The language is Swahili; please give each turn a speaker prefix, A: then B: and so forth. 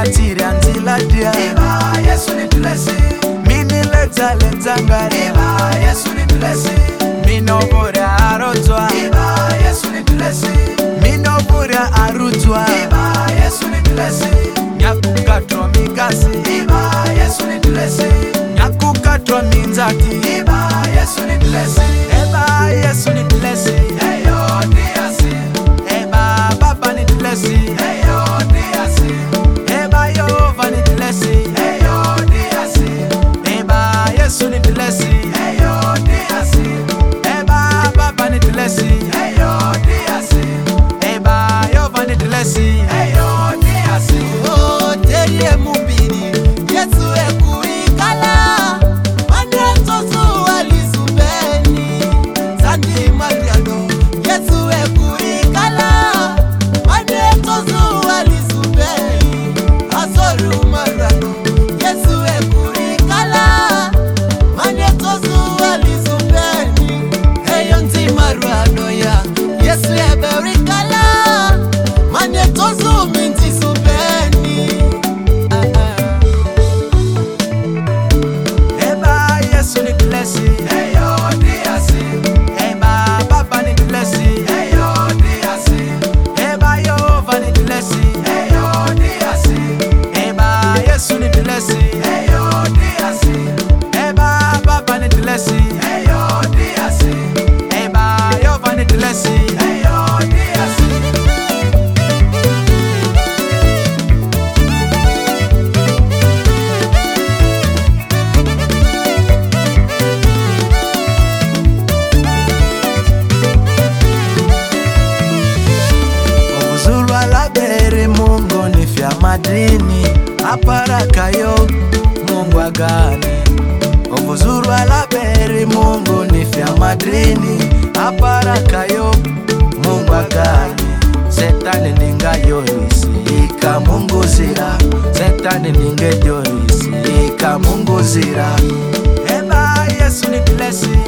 A: Minatiri anziladia
B: Eba Yesu ni blessing.
A: Mini leta ngari
B: Eba Yesu ni blessing.
A: Minobura arotwa
B: Eba Yesu ni blessing.
A: Minobura arutwa
B: Eba Yesu ni blessing.
A: Nyakukatwa mikasi
B: Eba Yesu ni blessing.
A: Nyakukatwa minzaki
B: Eba Yesu ni blessing.
A: Eba Yesu ni blessing.
B: Eyo ni asi.
A: Eba Baba ni blessing.
B: Eyo ni asi.
A: Eba Yehova ni blessing.
B: Eyo ni asi.
A: Eba Yesu ni blessing.
B: Eyo ni asi.
A: Eba Baba ni blessing.
B: Eyo ni asi.
A: Eba Yehova ni blessing.
B: Eyo ni asi.
A: Oh, teriye mubiri Yesu ekuikala Mane tozu alizubeni Sandi Mariano Yesu ekuikala Mane tozu alizubeni Asoru Mariano Yesu ekuikala Mane tozu alizubeni Eyo nti Mariano ya Yesu eberikala Mane tozu minti subeni Eba Yesu ni blessing.
B: Eyo ni asi.
A: Eba Baba ni blessing.
B: Eyo ni asi.
A: Eba Yehova ni blessing.
B: Eyo ni asi.
A: Eba Yesu ni blessing.
B: Eyo ni asi.
A: Eba Baba ni blessing.
B: Eyo ni asi.
A: Eba Yehova ni blessing.
B: Eyo ni asi.
A: Ovuzulwa labere Mungu ni fya madini Aparakayo Mungu agani Ovuzulwa labere Mungu ni fya madini Aparakayo Mungu agani Setani ninga yorisi Ika Mungu zira Setani ninge yorisi Ika Mungu zira Eba Yesu ni blessing.